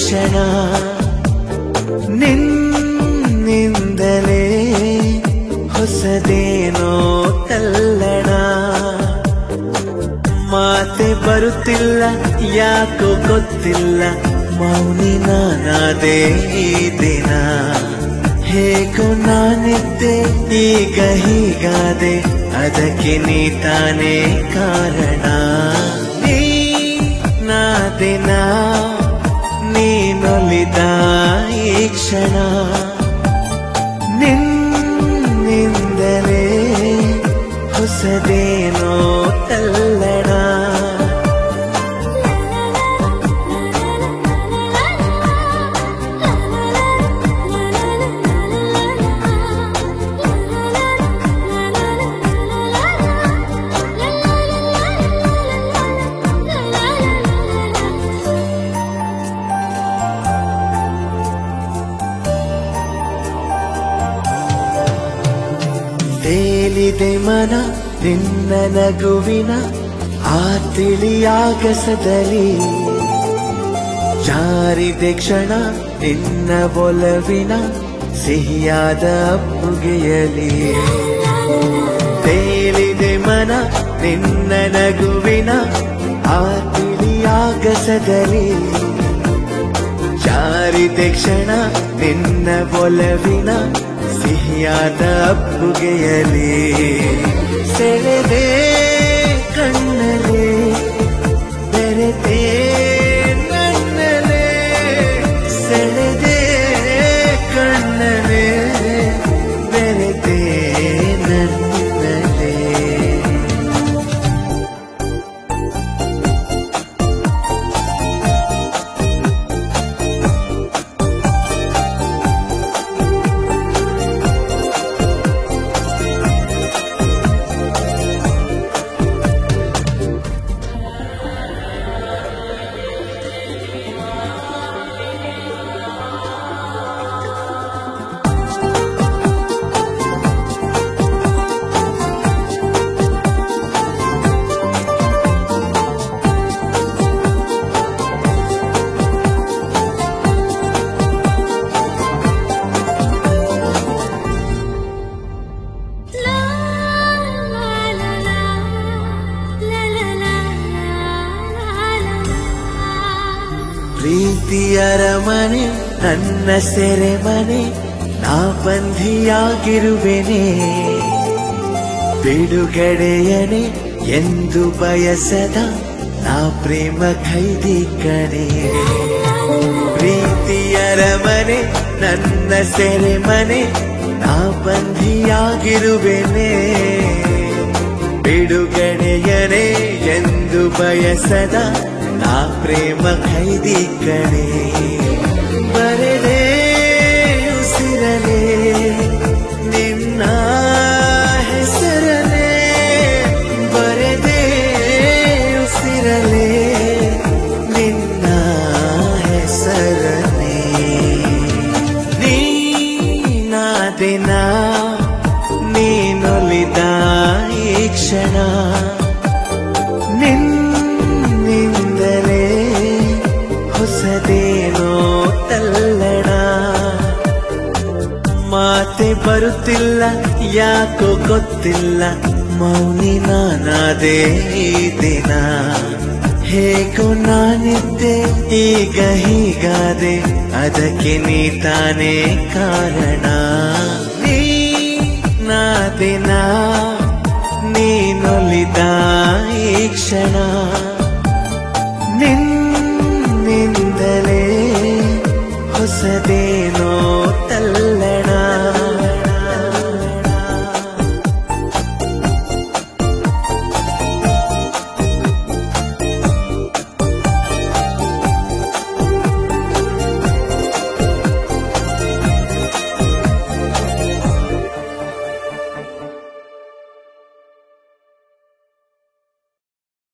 ಕ್ಷಣ ನಿನ್ನಿಂದಲೇ ಹೊಸದೇನೋ ತಲ್ಲಣ ಮಾತೆ ಬರುತ್ತಿಲ್ಲ ಯಾಕೋ ಗೊತ್ತಿಲ್ಲ ಮೌನಿ ನಾನಾದೆ ಈ ದಿನ ಹೇಗೋ ನಾನಿದ್ದೆ ಈಗ ಹೀಗಾದೆ ಅದಕ್ಕೆ ನೀ ತಾನೇ ಕಾರಣ ನೀ ನಾದಿನ ನೀನೊಲಿದ ಈ ಕ್ಷಣ ನಿನ್ನಿಂದಲೇ ಹೊಸದೇನೋ ತಲ್ಲಣ ತೇಲಿದೆ ಮನ ನಿನ್ನ ನಗುವಿನ ಆ ತಿಳಿಯಾಗಸದಲ್ಲಿ ಜಾರಿದೆ ಕ್ಷಣ ನಿನ್ನ ಒಲವಿನ ಸಿಹಿಯಾದ ಅಪ್ಪುಗೆಯಲಿ ತೇಲಿದೆ ಮನ ನಿನ್ನ ನಗುವಿನ ಆ ತಿಳಿಯಾಗಸದಲ್ಲಿ ಜಾರಿದೆ ಕ್ಷಣ ನಿನ್ನ ಒಲವಿನ ಸಿಹಿಯಾದ ಅಪ್ಪುಗೆಯಲಿ ಸೆಳೆದೆ ಕಣ್ಣಲೆ ಬೆರೆತೆ ನನ್ನಲೆ ಸೆಳೆದೆ ಕಣ್ಣಲೆ ಬೆರೆತೆ ನನ್ನಲೆ ಪ್ರೀತಿಯ ಅರಮನೆ ನನ್ನ ಸೆರೆಮನೆ ನಾ ಬಂಧಿಯಾಗಿರುವೆನೆ ಬಿಡುಗಡೆಯನೆ ಎಂದು ಬಯಸದ ನಾ ಪ್ರೇಮ ಖೈದಿ ಕಣೆ ಪ್ರೀತಿಯ ಅರಮನೆ ನನ್ನ ಸೆರೆಮನೆ ನಾ ಬಂಧಿಯಾಗಿರುವೆನೆ ಬಿಡುಗಡೆಯನೆ ಎಂದು ಬಯಸದ ನಾ ಪ್ರೇಮ ಖೈದಿ ಕಣೆ ಬರೆದೆ ಉಸಿರಲೆ ನಿನ್ನ ಹೆಸರಲೆ ಬರೆದೆ ಉಸಿರಲೆ ನಿನ್ನ ಹೆಸರಲೆ ನೀನಾದಿನ ನೀನೊಲಿದ ಈ ಕ್ಷಣ ನಿನ್ನಿಂದಲೇ ಹೊಸದೇನೋ ತಲ್ಲಣ ಮಾತೆ ಬರುತ್ತಿಲ್ಲ ಯಾಕೋ ಗೊತ್ತಿಲ್ಲ ಮೌನಿ ನಾನಾದೆ ಈ ದಿನ ಹೇಗೋ ನಾನಿದ್ದೆ ಈಗ ಹೀಗಾದೆ ಅದಕ್ಕೆ ನೀ ತಾನೇ ಕಾರಣ ನೀ ನಾದಿನ ನೀನೊಲಿದ ಈ ಕ್ಷಣ